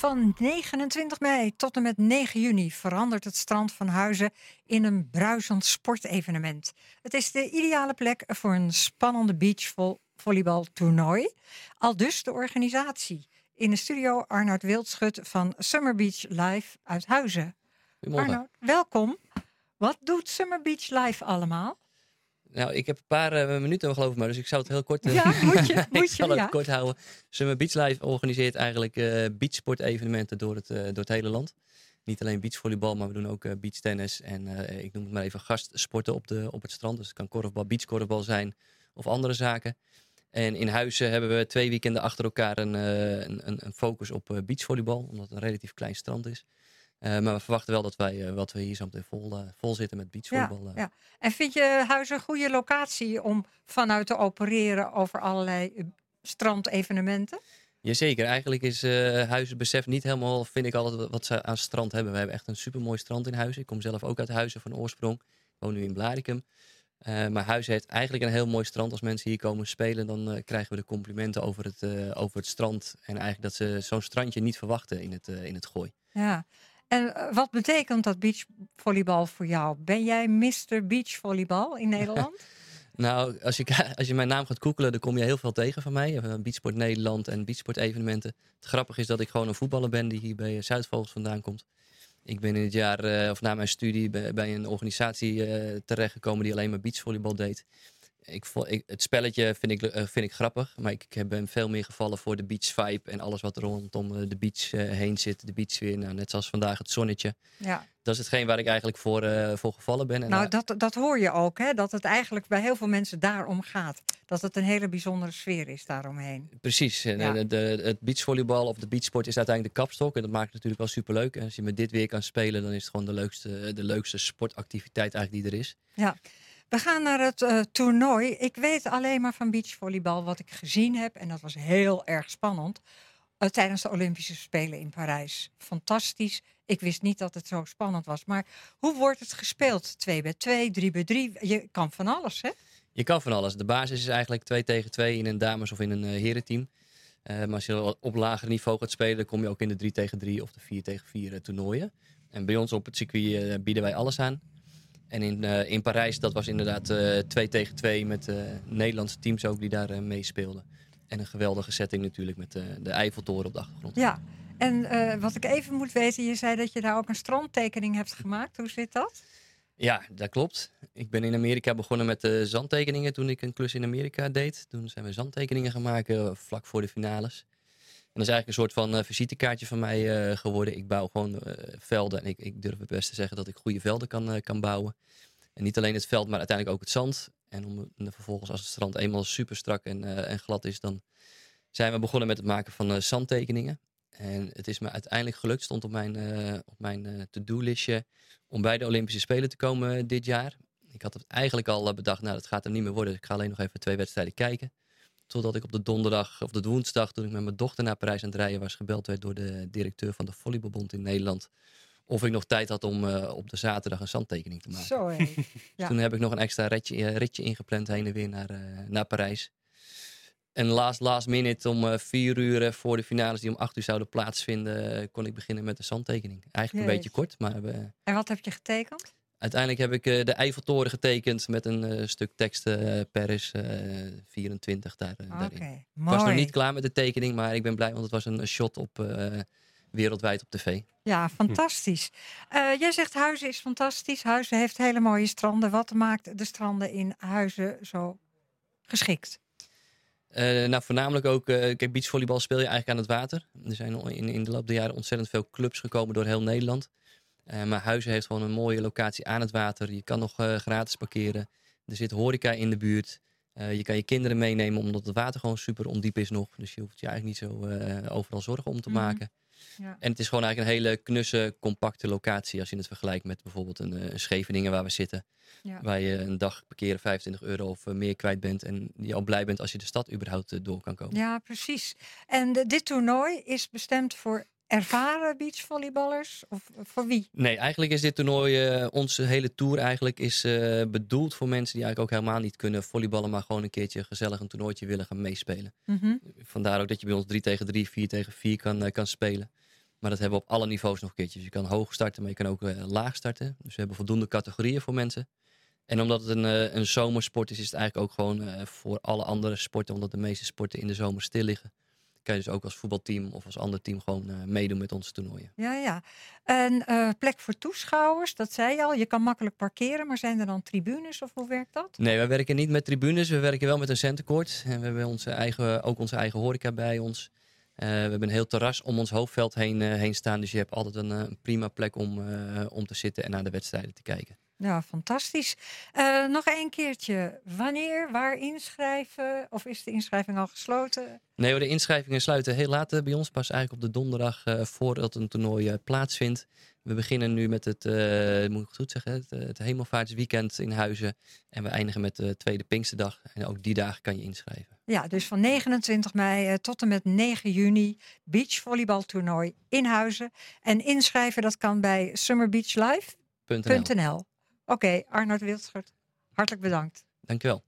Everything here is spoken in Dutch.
Van 29 mei tot en met 9 juni verandert het strand van Huizen in een bruisend sportevenement. Het is de ideale plek voor een spannende beachvolleybaltoernooi. Aldus de organisatie. In de studio Arnoud Wildschut van Summer Beach Live uit Huizen. Goedemorgen. Arnoud, welkom. Wat doet Summer Beach Live allemaal? Nou, ik heb een paar minuten geloof ik maar, dus ik zou het heel kort... Ja, moet je, ik zal het ja. kort houden. Summer Beach Live organiseert eigenlijk beachsportevenementen door het hele land. Niet alleen beachvolleybal, maar we doen ook beachtennis en ik noem het maar even gastsporten op het strand. Dus het kan korfbal, beachkorfbal zijn of andere zaken. En in Huizen hebben we 2 weekenden achter elkaar een focus op beachvolleybal, omdat het een relatief klein strand is. Maar we verwachten wel dat we hier zo meteen vol zitten met beachvolleybal. Ja. En vind je Huizen een goede locatie om vanuit te opereren over allerlei strandevenementen? Jazeker, eigenlijk is Huizen beseft niet helemaal, vind ik altijd, wat ze aan strand hebben. We hebben echt een supermooi strand in Huizen. Ik kom zelf ook uit Huizen van oorsprong. Ik woon nu in Blaricum. Maar Huizen heeft eigenlijk een heel mooi strand. Als mensen hier komen spelen, dan krijgen we de complimenten over het strand. En eigenlijk dat ze zo'n strandje niet verwachten in het Gooi. Ja. En wat betekent dat beachvolleybal voor jou? Ben jij Mr. Beachvolleybal in Nederland? Nou, als je mijn naam gaat googelen, dan kom je heel veel tegen van mij. Beachsport Nederland en beachsportevenementen. Het grappige is dat ik gewoon een voetballer ben die hier bij Zuidvogels vandaan komt. Ik ben in het jaar, of na mijn studie, bij een organisatie terechtgekomen die alleen maar beachvolleybal deed. Het spelletje vind ik grappig, maar ik ben veel meer gevallen voor de beach vibe en alles wat er rondom de beach heen zit. De beachsfeer, nou, net zoals vandaag het zonnetje. Ja. Dat is hetgeen waar ik eigenlijk voor gevallen ben. En Nou, dat hoor je ook, hè? Dat het eigenlijk bij heel veel mensen daarom gaat. Dat het een hele bijzondere sfeer is daaromheen. Precies. Ja. Het beachvolleybal of de beachsport is uiteindelijk de kapstok. En dat maakt het natuurlijk wel superleuk. En als je met dit weer kan spelen, dan is het gewoon de leukste sportactiviteit eigenlijk die er is. Ja. We gaan naar het toernooi. Ik weet alleen maar van beachvolleybal wat ik gezien heb. En dat was heel erg spannend. Tijdens de Olympische Spelen in Parijs. Fantastisch. Ik wist niet dat het zo spannend was. Maar hoe wordt het gespeeld? 2-2, 3-3. Je kan van alles, hè? Je kan van alles. De basis is eigenlijk 2 tegen 2 in een dames- of in een herenteam. Maar als je op lager niveau gaat spelen, dan kom je ook in de 3 tegen 3 of de 4 tegen 4 toernooien. En bij ons op het circuit bieden wij alles aan. En in Parijs, dat was inderdaad 2 tegen 2 met Nederlandse teams ook die daar meespeelden. En een geweldige setting natuurlijk met de Eiffeltoren op de achtergrond. Ja. En wat ik even moet weten, je zei dat je daar ook een strandtekening hebt gemaakt. Hoe zit dat? Ja, dat klopt. Ik ben in Amerika begonnen met zandtekeningen toen ik een klus in Amerika deed. Toen zijn we zandtekeningen gaan maken vlak voor de finales. En dat is eigenlijk een soort van visitekaartje van mij geworden. Ik bouw gewoon velden en ik durf het best te zeggen dat ik goede velden kan bouwen. En niet alleen het veld, maar uiteindelijk ook het zand. En vervolgens als het strand eenmaal super strak en glad is, dan zijn we begonnen met het maken van zandtekeningen. En het is me uiteindelijk gelukt, stond op mijn to-do-listje om bij de Olympische Spelen te komen dit jaar. Ik had het eigenlijk al bedacht, nou dat gaat er niet meer worden. Dus ik ga alleen nog even 2 wedstrijden kijken. Totdat ik op de donderdag of de woensdag, toen ik met mijn dochter naar Parijs aan het rijden was, gebeld werd door de directeur van de Volleybalbond in Nederland. Of ik nog tijd had om op de zaterdag een zandtekening te maken. Zo, hé. Dus Ja. toen heb ik nog een extra ritje ingepland heen en weer naar Parijs. En last minute om 4 uur voor de finales die om 8 uur zouden plaatsvinden, kon ik beginnen met de zandtekening. Eigenlijk een beetje kort, maar En wat heb je getekend? uiteindelijk heb ik de Eiffeltoren getekend met een stuk tekst Paris 24 daarin. Oké, Ik mooi. was nog niet klaar met de tekening, maar ik ben blij, want het was een shot wereldwijd op tv. Ja, fantastisch. Jij zegt Huizen is fantastisch. Huizen heeft hele mooie stranden. Wat maakt de stranden in Huizen zo geschikt? Nou, voornamelijk ook, kijk, beachvolleybal speel je eigenlijk aan het water. Er zijn in de loop der jaren ontzettend veel clubs gekomen door heel Nederland. Maar Huizen heeft gewoon een mooie locatie aan het water. Je kan nog gratis parkeren. Er zit horeca in de buurt. Je kan je kinderen meenemen omdat het water gewoon super ondiep is nog. Dus je hoeft je eigenlijk niet zo overal zorgen om te maken. Ja. En het is gewoon eigenlijk een hele knusse, compacte locatie als je het vergelijkt met bijvoorbeeld een Scheveningen waar we zitten. Ja. Waar je een dag parkeren 25 euro of meer kwijt bent. En je al blij bent als je de stad überhaupt door kan komen. Ja, precies. En dit toernooi is bestemd voor ervaren beachvolleyballers? Of voor wie? Nee, eigenlijk is dit toernooi, onze hele tour eigenlijk, is bedoeld voor mensen die eigenlijk ook helemaal niet kunnen volleyballen. Maar gewoon een keertje gezellig een toernooitje willen gaan meespelen. Mhm. Vandaar ook dat je bij ons 3 tegen 3, 4 tegen 4 kan spelen. Maar dat hebben we op alle niveaus nog een keertje. Dus je kan hoog starten, maar je kan ook laag starten. Dus we hebben voldoende categorieën voor mensen. En omdat het een zomersport is het eigenlijk ook gewoon voor alle andere sporten. Omdat de meeste sporten in de zomer stil liggen. Kan je dus ook als voetbalteam of als ander team gewoon meedoen met onze toernooien. Ja, ja. En plek voor toeschouwers, dat zei je al. Je kan makkelijk parkeren, maar zijn er dan tribunes of hoe werkt dat? Nee, wij werken niet met tribunes. We werken wel met een centercourt. En we hebben ook onze eigen horeca bij ons. We hebben een heel terras om ons hoofdveld heen staan. Dus je hebt altijd een prima plek om te zitten en naar de wedstrijden te kijken. Ja, fantastisch. Nog een keertje. Wanneer, waar inschrijven? Of is de inschrijving al gesloten? Nee, de inschrijvingen sluiten heel laat bij ons. Pas eigenlijk op de donderdag voordat een toernooi plaatsvindt. We beginnen nu met moet ik het goed zeggen, het Hemelvaartsweekend in Huizen. En we eindigen met de tweede Pinksterdag. En ook die dagen kan je inschrijven. Ja, dus van 29 mei tot en met 9 juni beachvolleybaltoernooi in Huizen. En inschrijven dat kan bij summerbeachlive.nl. Oké, Arnoud Wildschut, hartelijk bedankt. Dankjewel.